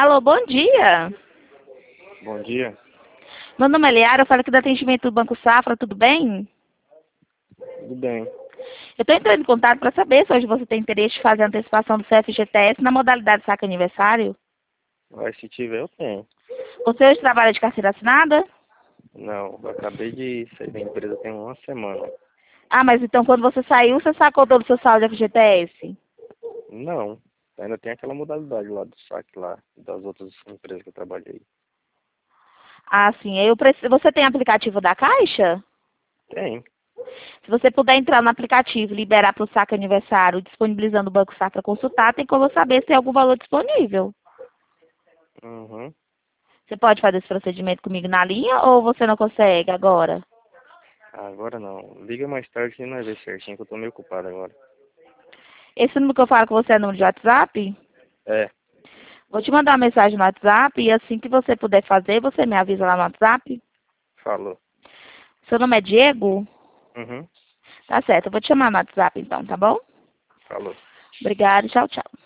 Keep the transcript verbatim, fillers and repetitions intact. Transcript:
Alô, bom dia. Bom dia. Meu nome é Liara, eu falo aqui do atendimento do Banco Safra, tudo bem? Tudo bem. Eu estou entrando em contato para saber se hoje você tem interesse em fazer a antecipação do C F G T S na modalidade saque aniversário. Mas se tiver, eu tenho. Você hoje trabalha de carteira assinada? Não, eu acabei de sair da empresa tem uma semana. Ah, mas então quando você saiu, você sacou todo o seu saldo de F G T S? Não, ainda tem aquela modalidade lá do saque lá, das outras empresas que eu trabalhei. Ah, sim. Eu preciso... Você tem aplicativo da Caixa? Tem. Se você puder entrar no aplicativo e liberar para o saque aniversário, disponibilizando o Banco Safra consultar, tem como eu saber se tem algum valor disponível. Uhum. Você pode fazer esse procedimento comigo na linha ou você não consegue agora? Agora não. Liga mais tarde que nós vemos certinho, que eu tô meio ocupado agora. Esse número que eu falo com você é número de WhatsApp? É, Vou te mandar uma mensagem no WhatsApp e assim que você puder fazer, você me avisa lá no WhatsApp. falou. Seu nome é Diego? Uhum. Tá certo, eu vou te chamar no WhatsApp então, tá bom? Falou. Obrigada, tchau, tchau.